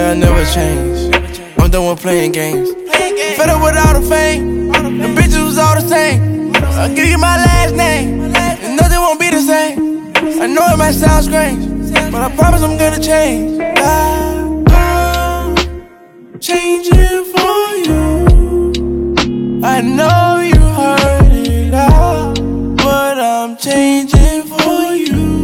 I'll never change. I'm done with playing games. Fed up with all the fame. The bitches was all the same. I'll give you my last name, and nothing won't be the same. I know it might sound strange, but I promise I'm gonna change. I'm changing for you. I know you heard it all, but I'm changing for you.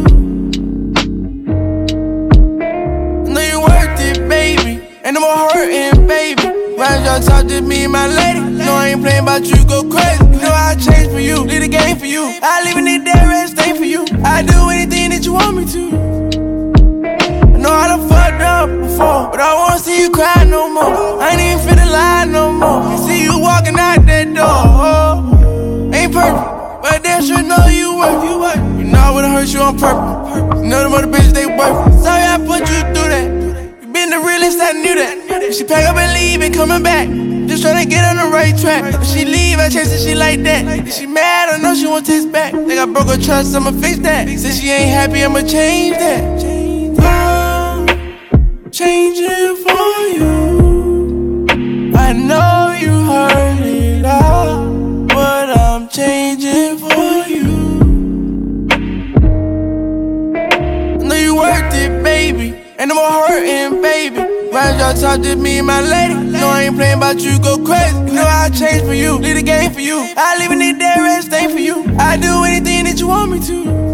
I know you worth it, baby, and no more hurting, baby. Why y'all talk to me, my lady? No, I ain't playing about you, go crazy. You know I change for you, lead the game for you. I leave in the dead red stain for you. I do anything that you want me to. I know I done fucked up before, but I won't see you cry no more. I ain't even finna lie no more. I see you walking out that door. Ain't perfect, but damn sure know you worth. You know I would've hurt you on purpose. You know them other bitches, they worth. Sorry I put you through that. You been the realest, I knew that. She pack up and leave and coming back. Just tryna get on the right track. If she leave, I chase her, she like that. If she mad, I know she won't taste back. Think I broke her trust, I'ma fix that. Since she ain't happy, I'ma change that. I'm changing for you. I know you heard it all, but I'm changing for you. I know you worth it, baby, and no more hurting, baby. Why y'all talk to me, my lady? No, I ain't playing about you, go crazy. You know I change for you, lead the game for you. I leave in the dead red stain for you. I do anything that you want me to.